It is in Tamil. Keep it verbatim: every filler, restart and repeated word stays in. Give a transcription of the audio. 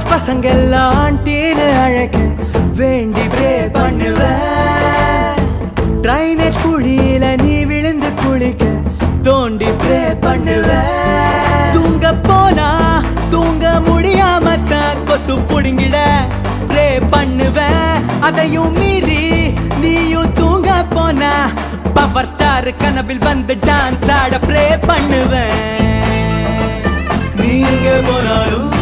பசங்கெல்லாம் ஆண்டின்னு அழைக்க வேண்டி ப்ரே பண்ணுவேன். ட்ரைனேஜ் குழியில நீ விழுந்து குளிக்க தோண்டி ப்ரே பண்ணுவேன். தூங்க போனா தூங்க முடியாம தான் கொசு புடுங்கிட ப்ரே பண்ணுவேன். அதையும் மீறி நீயும் தூங்க போனா பவர் ஸ்டார் கனவில் வந்து டான்ஸ் ஆட ப்ரே பண்ணுவேன். நீங்க போனாலும்